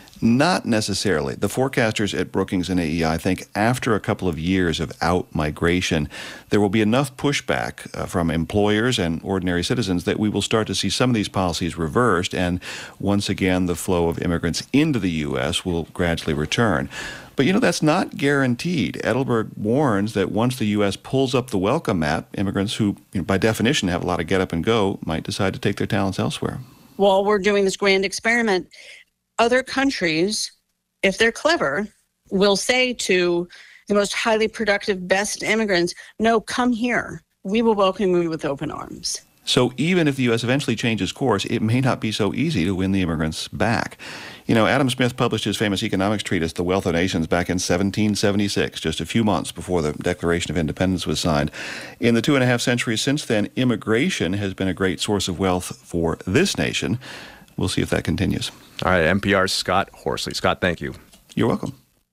Not necessarily. The forecasters at Brookings and A E I think after a couple of years of out-migration, there will be enough pushback uh, from employers and ordinary citizens that we will start to see some of these policies reversed, and once again, the flow of immigrants into the U S will gradually return. But, you know, that's not guaranteed. Edelberg warns that once the U S pulls up the welcome mat, immigrants who, you know, by definition, have a lot of get up and go might decide to take their talents elsewhere. While we're doing this grand experiment, other countries, if they're clever, will say to the most highly productive, best immigrants, no, come here. We will welcome you with open arms. So even if the U S eventually changes course, it may not be so easy to win the immigrants back. You know, Adam Smith published his famous economics treatise, The Wealth of Nations, back in seventeen seventy-six, just a few months before the Declaration of Independence was signed. In the two and a half centuries since then, immigration has been a great source of wealth for this nation. We'll see if that continues. All right, N P R's Scott Horsley. Scott, thank you. You're welcome.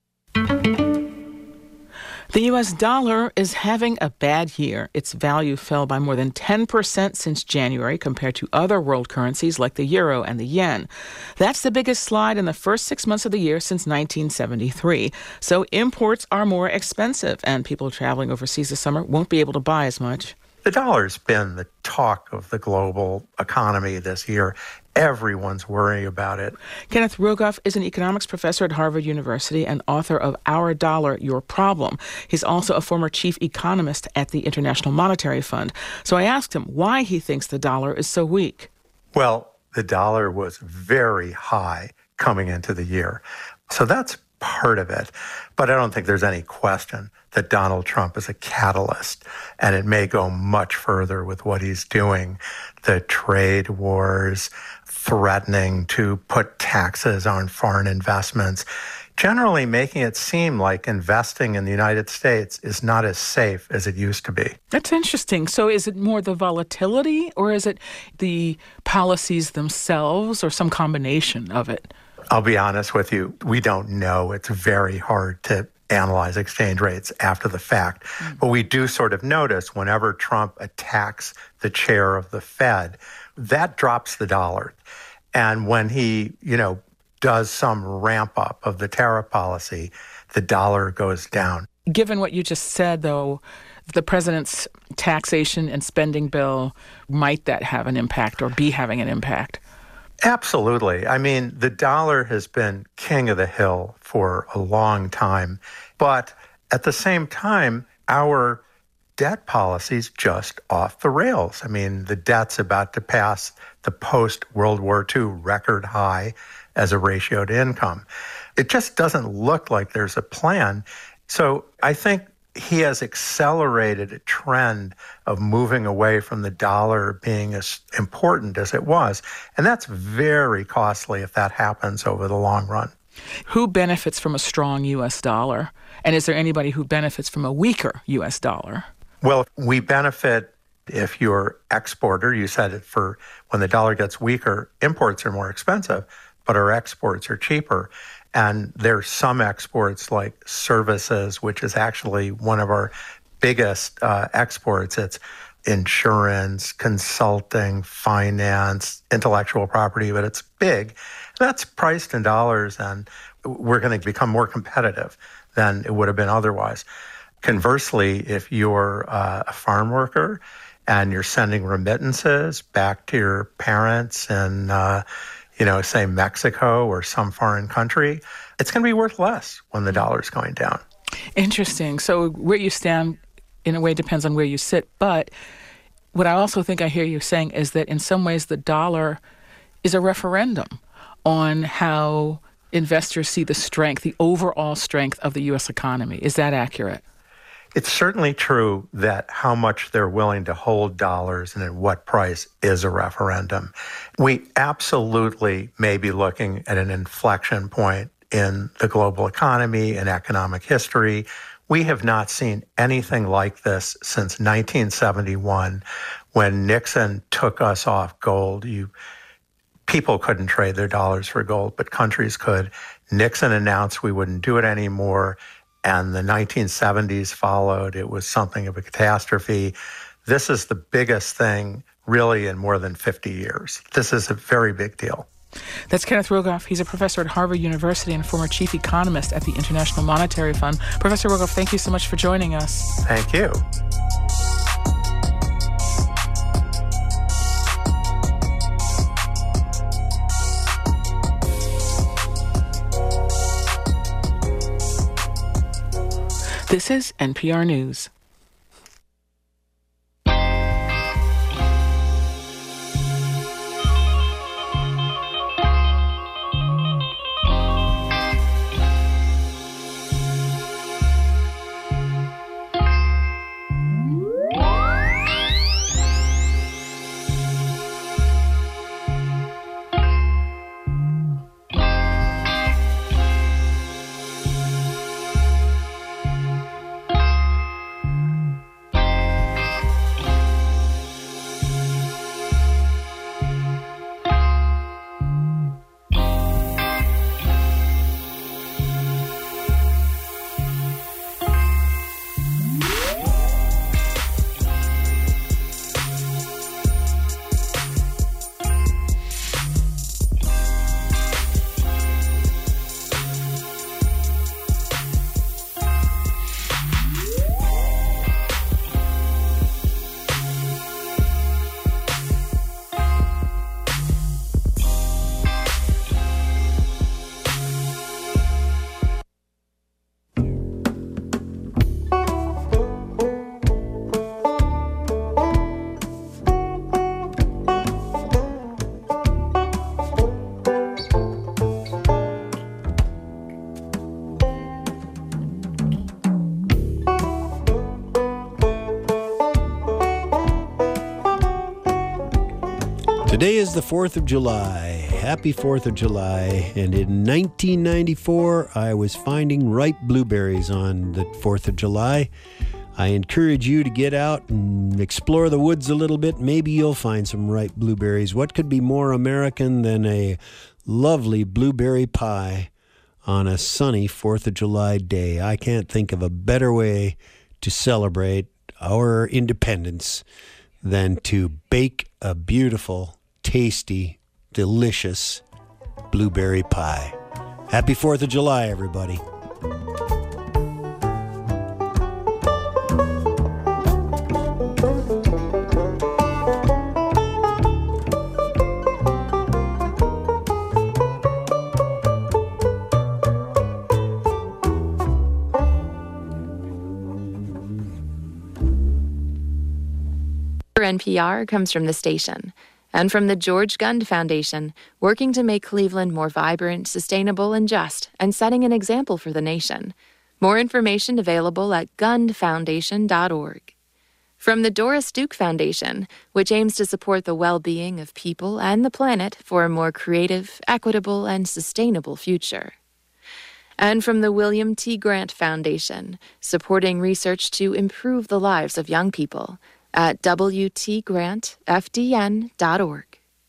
The U S dollar is having a bad year. Its value fell by more than ten percent since January compared to other world currencies like the euro and the yen. That's the biggest slide in the first six months of the year since nineteen seventy-three. So imports are more expensive, and people traveling overseas this summer won't be able to buy as much. The dollar's been the talk of the global economy this year. Everyone's worrying about it. Kenneth Rogoff is an economics professor at Harvard University and author of Our Dollar, Your Problem. He's also a former chief economist at the International Monetary Fund. So I asked him why he thinks the dollar is so weak. Well, the dollar was very high coming into the year. So that's part of it. But I don't think there's any question that Donald Trump is a catalyst, and it may go much further with what he's doing. The trade wars, threatening to put taxes on foreign investments, generally making it seem like investing in the United States is not as safe as it used to be. That's interesting. So is it more the volatility, or is it the policies themselves, or some combination of it? I'll be honest with you, we don't know. It's very hard to analyze exchange rates after the fact. Mm. But we do sort of notice whenever Trump attacks the chair of the Fed, that drops the dollar. And when he, you know, does some ramp up of the tariff policy, the dollar goes down. Given what you just said, though, the president's taxation and spending bill, might that have an impact or be having an impact? Absolutely. I mean, the dollar has been king of the hill for a long time. But at the same time, our debt policy's just off the rails. I mean, the debt's about to pass the post-World War Two record high as a ratio to income. It just doesn't look like there's a plan. So I think he has accelerated a trend of moving away from the dollar being as important as it was. And that's very costly if that happens over the long run. Who benefits from a strong U S dollar? And is there anybody who benefits from a weaker U S dollar? Well, we benefit if you're exporter. You said it, for when the dollar gets weaker, imports are more expensive, but our exports are cheaper. And there's some exports like services, which is actually one of our biggest uh, exports. It's insurance, consulting, finance, intellectual property, but it's big. That's priced in dollars, and we're going to become more competitive than it would have been otherwise. Conversely, if you're uh, a farm worker and you're sending remittances back to your parents and uh, you know, say Mexico or some foreign country, it's going to be worth less when the dollar's going down. Interesting. So where you stand, in a way, depends on where you sit. But what I also think I hear you saying is that in some ways the dollar is a referendum on how investors see the strength, the overall strength of the U S economy. Is that accurate? It's certainly true that how much they're willing to hold dollars and at what price is a referendum. We absolutely may be looking at an inflection point in the global economy and economic history. We have not seen anything like this since nineteen seventy-one, when Nixon took us off gold. You, people couldn't trade their dollars for gold, but countries could. Nixon announced we wouldn't do it anymore. And the nineteen seventies followed. It was something of a catastrophe. This is the biggest thing really in more than fifty years. This is a very big deal. That's Kenneth Rogoff. He's a professor at Harvard University and former chief economist at the International Monetary Fund. Professor Rogoff, thank you so much for joining us. Thank you. This is N P R News. Today is the fourth of July. Happy fourth of July. And in nineteen ninety-four, I was finding ripe blueberries on the fourth of July. I encourage you to get out and explore the woods a little bit. Maybe you'll find some ripe blueberries. What could be more American than a lovely blueberry pie on a sunny fourth of July day. I can't think of a better way to celebrate our independence than to bake a beautiful, tasty, delicious blueberry pie. Happy fourth of July, everybody. N P R comes from the station and from the George Gund Foundation, working to make Cleveland more vibrant, sustainable, and just, and setting an example for the nation. More information available at gund foundation dot org. From the Doris Duke Foundation, which aims to support the well-being of people and the planet for a more creative, equitable, and sustainable future. And from the William T. Grant Foundation, supporting research to improve the lives of young people, at w t grant f d n dot org.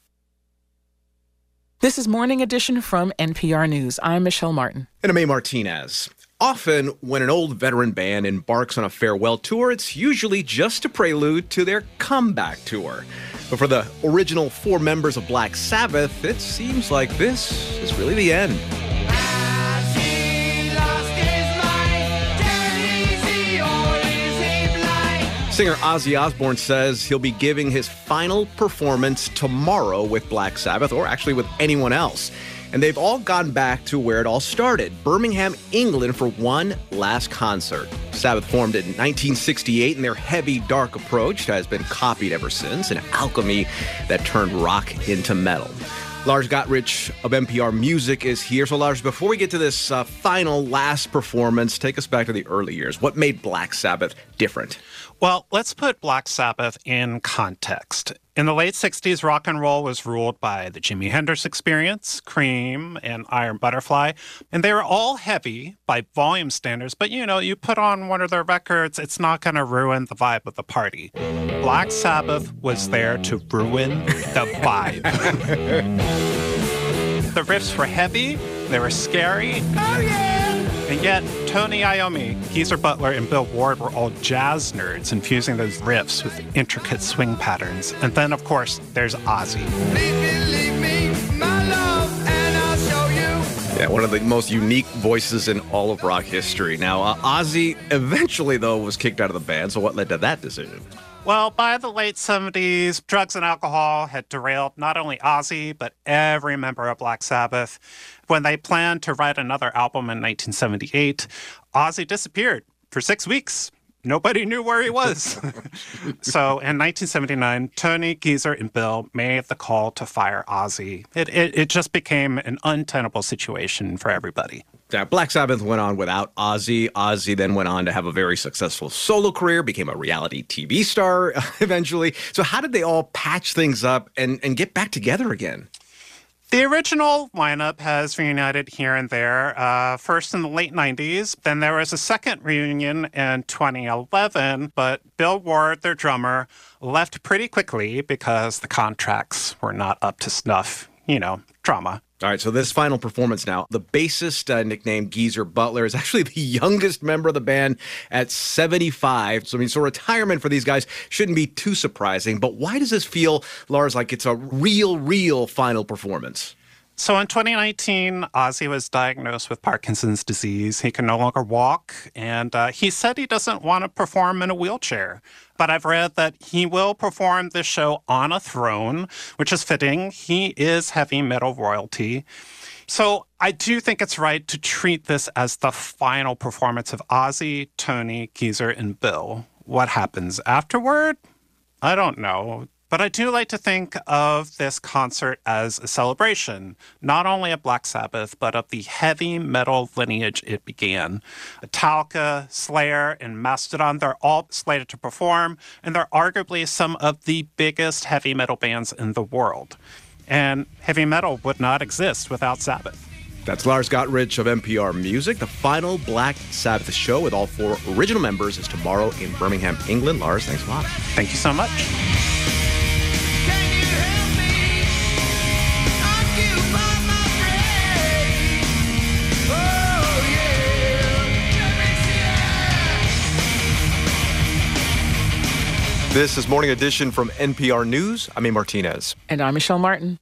This is Morning Edition from N P R News. I'm Michelle Martin. And I'm A. Martinez. Often, when an old veteran band embarks on a farewell tour, it's usually just a prelude to their comeback tour. But for the original four members of Black Sabbath, it seems like this is really the end. Singer Ozzy Osbourne says he'll be giving his final performance tomorrow with Black Sabbath, or actually with anyone else. And they've all gone back to where it all started, Birmingham, England, for one last concert. Sabbath formed in nineteen sixty-eight, and their heavy, dark approach has been copied ever since, an alchemy that turned rock into metal. Lars Gottrich of N P R Music is here. So, Lars, before we get to this uh, final, last performance, take us back to the early years. What made Black Sabbath different? Well, let's put Black Sabbath in context. In the late sixties, rock and roll was ruled by the Jimi Hendrix Experience, Cream, and Iron Butterfly, and they were all heavy by volume standards, but, you know, you put on one of their records, it's not going to ruin the vibe of the party. Black Sabbath was there to ruin the vibe. The riffs were heavy, they were scary. Oh, yeah! And yet, Tony Iommi, Geezer Butler, and Bill Ward were all jazz nerds, infusing those riffs with intricate swing patterns. And then, of course, there's Ozzy. Please believe me, my love, and I'll show you. Yeah, one of the most unique voices in all of rock history. Now, uh, Ozzy eventually, though, was kicked out of the band, so what led to that decision? Well, by the late seventies, drugs and alcohol had derailed not only Ozzy, but every member of Black Sabbath. When they planned to write another album in nineteen seventy-eight, Ozzy disappeared for six weeks. Nobody knew where he was. So in nineteen seventy-nine, Tony, Geezer, and Bill made the call to fire Ozzy. It, it, it just became an untenable situation for everybody. Yeah, Black Sabbath went on without Ozzy. Ozzy then went on to have a very successful solo career, became a reality T V star eventually. So how did they all patch things up and, and get back together again? The original lineup has reunited here and there, uh, first in the late nineties. Then there was a second reunion in twenty eleven, but Bill Ward, their drummer, left pretty quickly because the contracts were not up to snuff. You know, drama. All right, so this final performance now, the bassist, uh, nicknamed Geezer Butler, is actually the youngest member of the band at seventy-five. So, I mean, so retirement for these guys shouldn't be too surprising. But why does this feel, Lars, like it's a real, real final performance? So in twenty nineteen, Ozzy was diagnosed with Parkinson's disease. He can no longer walk, and uh, he said he doesn't want to perform in a wheelchair. But I've read that he will perform this show on a throne, which is fitting. He is heavy metal royalty. So I do think it's right to treat this as the final performance of Ozzy, Tony, Geezer, and Bill. What happens afterward? I don't know. But I do like to think of this concert as a celebration, not only of Black Sabbath, but of the heavy metal lineage it began. Metallica, Slayer, and Mastodon, they're all slated to perform, and they're arguably some of the biggest heavy metal bands in the world. And heavy metal would not exist without Sabbath. That's Lars Gottrich of N P R Music. The final Black Sabbath show with all four original members is tomorrow in Birmingham, England. Lars, thanks a lot. Thank you so much. Oh This is Morning Edition from N P R News. I'm A. Martinez. And I'm Michelle Martin.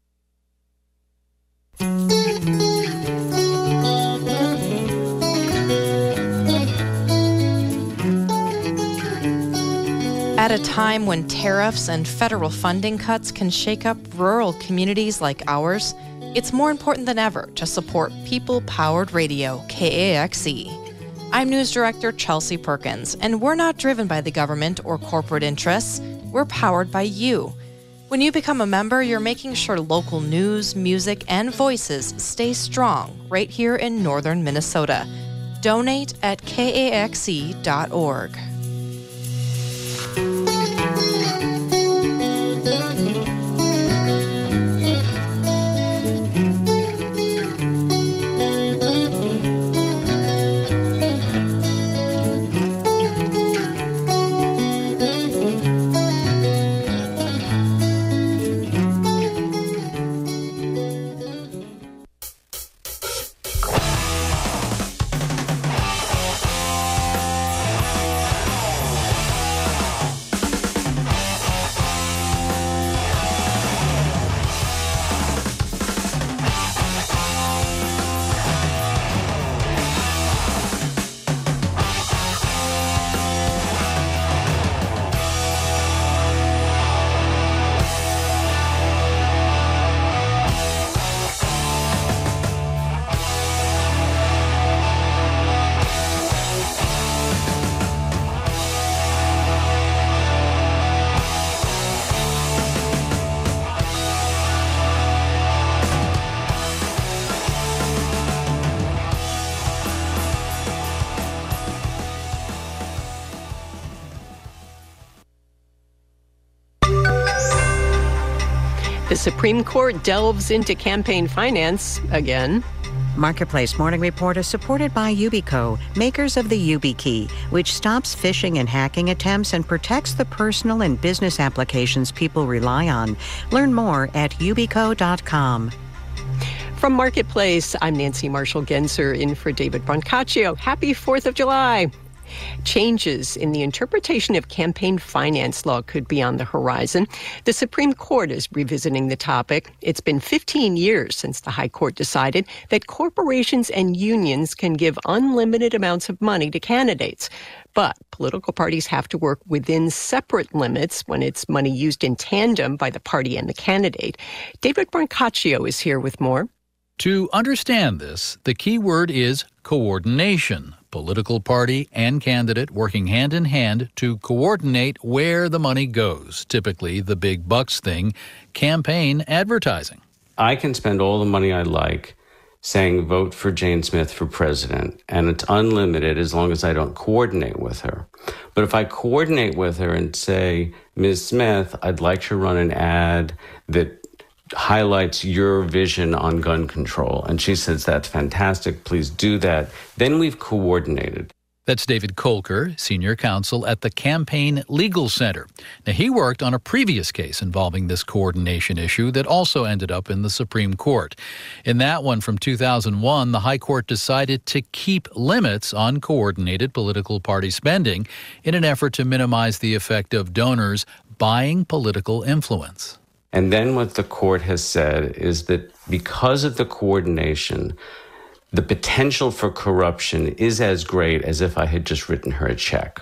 At a time when tariffs and federal funding cuts can shake up rural communities like ours, it's more important than ever to support people-powered radio, K A X E. I'm News Director Chelsea Perkins, and we're not driven by the government or corporate interests. We're powered by you. When you become a member, you're making sure local news, music, and voices stay strong right here in northern Minnesota. Donate at K A X E dot org. The Supreme Court delves into campaign finance again. Marketplace Morning Report is supported by Yubico, makers of the YubiKey, which stops phishing and hacking attempts and protects the personal and business applications people rely on. Learn more at yubico dot com. From Marketplace, I'm Nancy Marshall-Genzer in for David Brancaccio. Happy fourth of July. Changes in the interpretation of campaign finance law could be on the horizon. The Supreme Court is revisiting the topic. It's been fifteen years since the High Court decided that corporations and unions can give unlimited amounts of money to candidates. But political parties have to work within separate limits when it's money used in tandem by the party and the candidate. David Brancaccio is here with more. To understand this, the key word is coordination. Political party and candidate working hand in hand to coordinate where the money goes, typically the big bucks thing, campaign advertising. I can spend all the money I like saying vote for Jane Smith for president, and it's unlimited as long as I don't coordinate with her. But if I coordinate with her and say, Miz Smith, I'd like to run an ad that highlights your vision on gun control. And she says, that's fantastic, please do that. Then we've coordinated. That's David Kolker, senior counsel at the Campaign Legal Center. Now, he worked on a previous case involving this coordination issue that also ended up in the Supreme Court. In that one from two thousand one, the High Court decided to keep limits on coordinated political party spending in an effort to minimize the effect of donors buying political influence. And then what the court has said is that because of the coordination, the potential for corruption is as great as if I had just written her a check.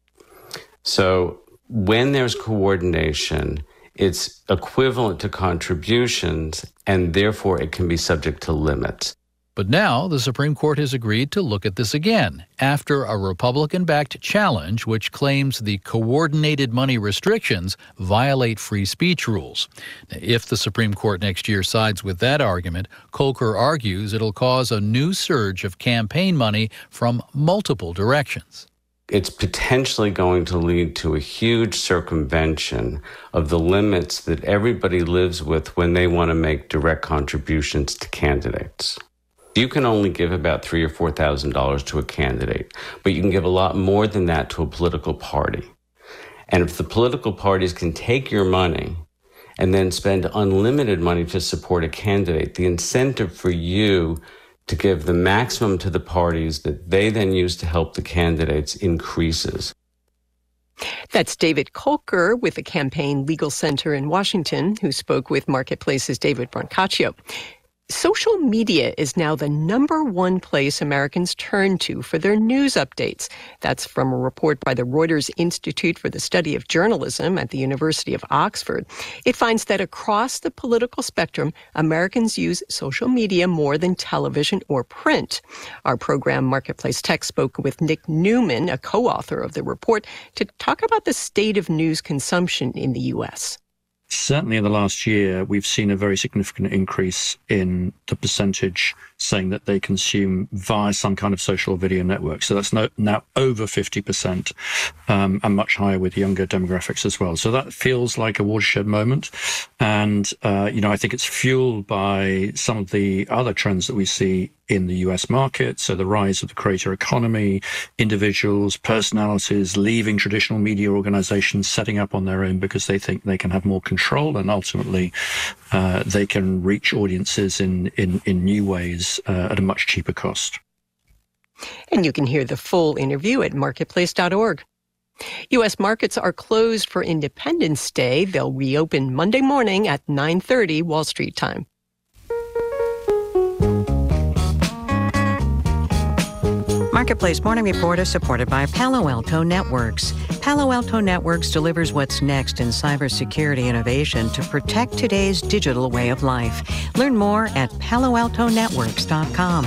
So when there's coordination, it's equivalent to contributions, and therefore it can be subject to limits. But now the Supreme Court has agreed to look at this again after a Republican-backed challenge which claims the coordinated money restrictions violate free speech rules. Now, if the Supreme Court next year sides with that argument, Kolker argues it'll cause a new surge of campaign money from multiple directions. It's potentially going to lead to a huge circumvention of the limits that everybody lives with when they want to make direct contributions to candidates. You can only give about three or four thousand dollars to a candidate, but you can give a lot more than that to a political party. And if the political parties can take your money and then spend unlimited money to support a candidate, the incentive for you to give the maximum to the parties that they then use to help the candidates increases. That's David Kolker with the Campaign Legal Center in Washington, who spoke with Marketplace's David Brancaccio. Social media is now the number one place Americans turn to for their news updates. That's from a report by the Reuters Institute for the Study of Journalism at the University of Oxford. It finds that across the political spectrum, Americans use social media more than television or print. Our program, Marketplace Tech, spoke with Nick Newman, a co-author of the report, to talk about the state of news consumption in the U S. Certainly in the last year, we've seen a very significant increase in the percentage saying that they consume via some kind of social video network. So that's no, now over fifty percent um, and much higher with younger demographics as well. So that feels like a watershed moment. And, uh, you know, I think it's fueled by some of the other trends that we see in the U S market. So the rise of the creator economy, individuals, personalities leaving traditional media organizations, setting up on their own because they think they can have more control, and ultimately uh, they can reach audiences in, in, in new ways uh, at a much cheaper cost. And you can hear the full interview at marketplace dot org. U S markets are closed for Independence Day. They'll reopen Monday morning at nine thirty Wall Street time. Marketplace Morning Report is supported by Palo Alto Networks. Palo Alto Networks delivers what's next in cybersecurity innovation to protect today's digital way of life. Learn more at palo alto networks dot com.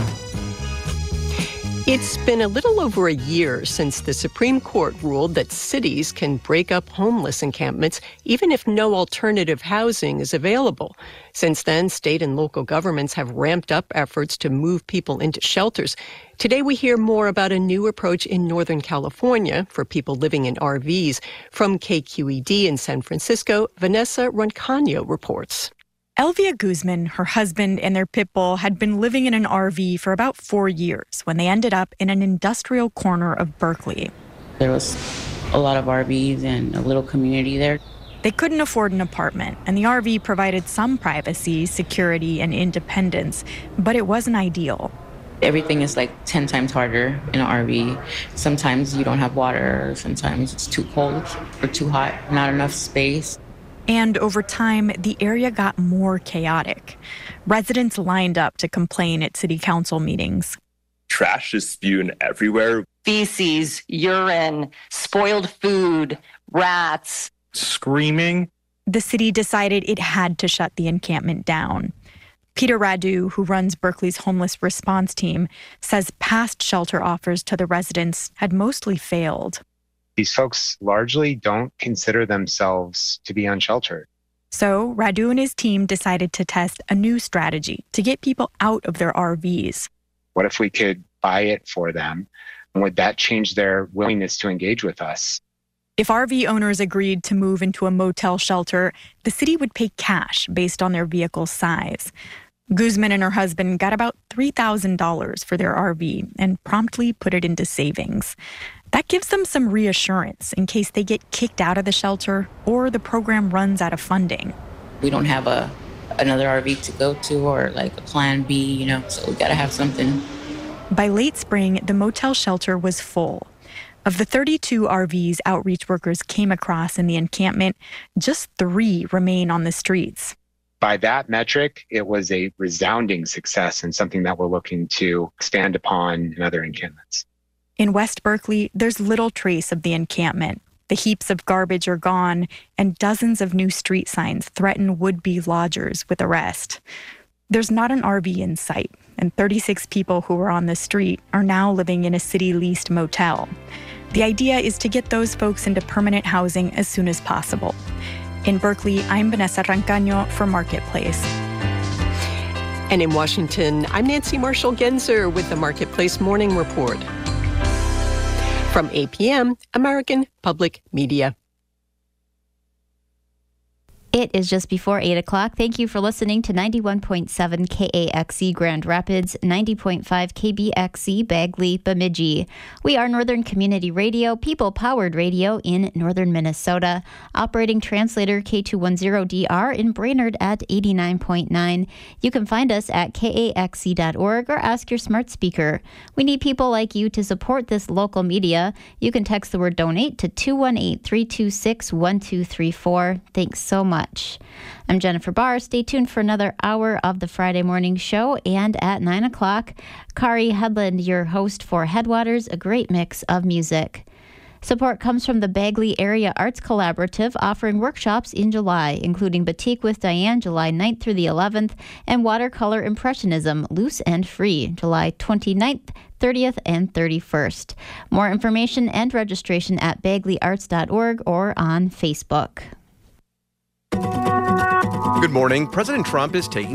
It's been a little over a year since the Supreme Court ruled that cities can break up homeless encampments even if no alternative housing is available. Since then, state and local governments have ramped up efforts to move people into shelters. Today, we hear more about a new approach in Northern California for people living in R Vs. From K Q E D in San Francisco, Vanessa Rancaño reports. Elvia Guzman, her husband, and their pit bull had been living in an R V for about four years when they ended up in an industrial corner of Berkeley. There was a lot of R Vs and a little community there. They couldn't afford an apartment, and the R V provided some privacy, security, and independence, but it wasn't ideal. Everything is like ten times harder in an R V. Sometimes you don't have water, sometimes it's too cold or too hot, not enough space. And over time, the area got more chaotic. Residents lined up to complain at city council meetings. Trash is spewed everywhere. Feces, urine, spoiled food, rats. Screaming. The city decided it had to shut the encampment down. Peter Radu, who runs Berkeley's homeless response team, says past shelter offers to the residents had mostly failed. These folks largely don't consider themselves to be unsheltered. So Radu and his team decided to test a new strategy to get people out of their R Vs. What if we could buy it for them? And would that change their willingness to engage with us? If R V owners agreed to move into a motel shelter, the city would pay cash based on their vehicle's size. Guzman and her husband got about three thousand dollars for their R V and promptly put it into savings. That gives them some reassurance in case they get kicked out of the shelter or the program runs out of funding. We don't have a another R V to go to or like a plan B, you know, so we gotta have something. By late spring, the motel shelter was full. Of the thirty-two R Vs outreach workers came across in the encampment, just three remain on the streets. By that metric, it was a resounding success and something that we're looking to expand upon in other encampments. In West Berkeley, there's little trace of the encampment. The heaps of garbage are gone, and dozens of new street signs threaten would-be lodgers with arrest. There's not an R V in sight, and thirty-six people who were on the street are now living in a city-leased motel. The idea is to get those folks into permanent housing as soon as possible. In Berkeley, I'm Vanessa Rancaño for Marketplace. And in Washington, I'm Nancy Marshall-Genzer with the Marketplace Morning Report. From A P M, American Public Media. It is just before eight o'clock. Thank you for listening to ninety-one point seven K A X E Grand Rapids, ninety point five K B X E Bagley, Bemidji. We are Northern Community Radio, people-powered radio in northern Minnesota. Operating translator K two ten D R in Brainerd at eighty-nine point nine. You can find us at K A X E dot org or ask your smart speaker. We need people like you to support this local media. You can text the word donate to two one eight, three two six, one two three four. Thanks so much. I'm Jennifer Barr. Stay tuned for another hour of the Friday morning show. And at nine o'clock, Kari Headland, your host for Headwaters, a great mix of music. Support comes from the Bagley Area Arts Collaborative, offering workshops in July, including Batik with Diane, July ninth through the eleventh, and Watercolor Impressionism, Loose and Free, July twenty-ninth, thirtieth, and thirty-first. More information and registration at bagley arts dot org or on Facebook. Good morning. President Trump is taking